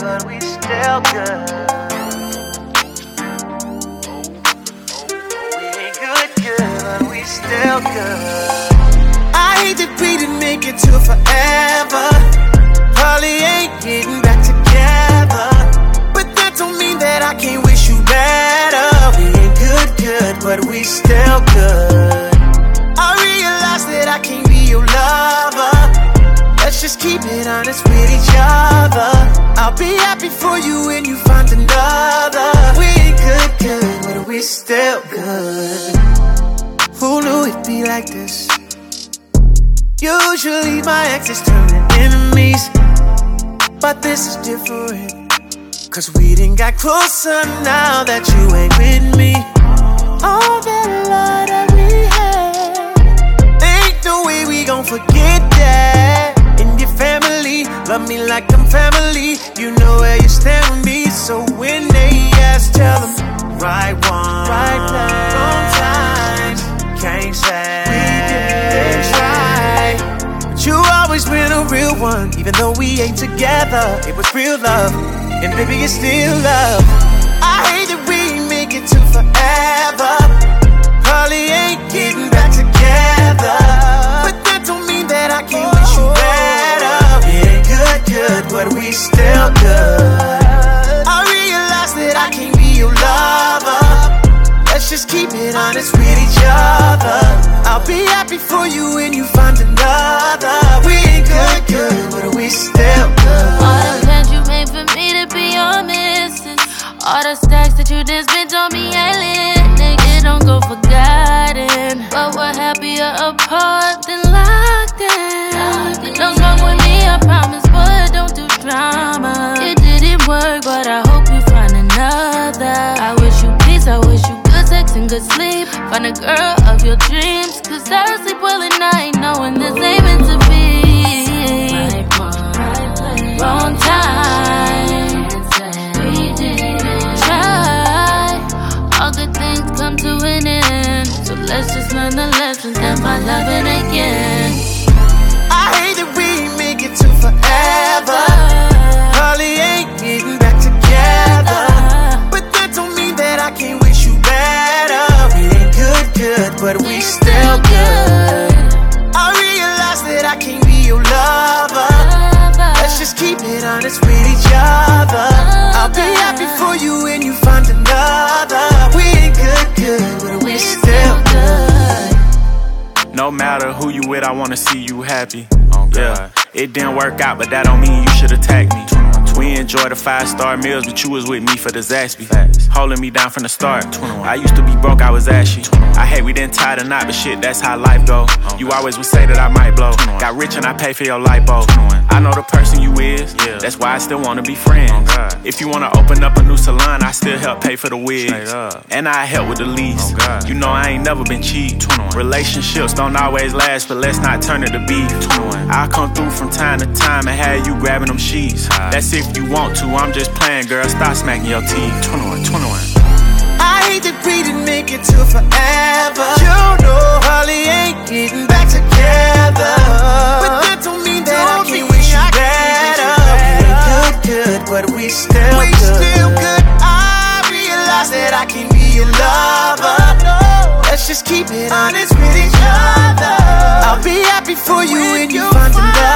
but we still good. We ain't good, but we still good. I hate that we didn't make it to forever. Probably ain't getting back together, but that don't mean that I can't wish you better. We ain't good, but we still good. I realize that I can't be your lover. Let's just keep it honest with each other. I'll be happy for you when you find another. We ain't good, but we still good. Who knew it'd be like this? Usually my exes turn to enemies, but this is different. Cause we done got closer now that you ain't with me. All that love that we had, ain't no way we gon' forget that. And your family, love me like I'm family. You know where you stand with me. So when they ask, tell them right one, right time, wrong times. Can't say we didn't try, but you always been a real one. Even though we ain't together, it was real love, and baby it's still love. I hate that we ain't make it to forever. Probably ain't getting back together, but that don't mean that I can't wish you better. We ain't good, but we still good. I realize that I can't be your lover. Let's just keep it honest with each other. I'll be happy for you when you find another. We ain't good, but we still good. All the plans you made for me to be your missus, all the stacks that you did spend on me ain't lit. Nigga, don't go forgotten, but we're happier apart than locked in. Don't smoke with me, I promise, but don't do drama. It didn't work, but I hope you find another. I wish you peace, I wish you good sex and good sleep. Find a girl of your dreams, cause I sleep well at night knowing this ain't meant to be. Wrong time, we didn't try. All good things come to an end, so let's just learn the lessons and find loving again. I hate that we ain't make it to forever. Probably ain't getting back together, but that don't mean that I can't wish you better. We ain't good, but we still good. I realize that I can't be your lover. Let's just keep it honest with each other. I'll be happy for you when you find another. We ain't good, but we still good. No matter who you with, I wanna see you happy. Yeah, it didn't work out, but that don't mean you should attack me. We enjoy the 5-star meals, but you was with me for the Zaxby. Holding me down from the start. I used to be broke, I was ashy. I hate we didn't tie the knot, but shit, that's how life go. You always would say that I might blow. Got rich and I pay for your lipo. I know the person you is, that's why I still wanna be friends. If you wanna open up a new salon, I still help pay for the wigs. And I help with the lease. You know I ain't never been cheap. Relationships don't always last, but let's not turn it to beef. I'll come through from time to time and have you grabbing them sheets. That's if you want to, I'm just playing, girl, stop smacking your teeth. 21. I hate that we didn't make it to forever. You know, probably ain't getting back together, but that don't mean that I can't wish you better. We ain't good, but we still good. I realize that I can't be your lover. Let's just keep it honest with each other. I'll be happy for you when you find another.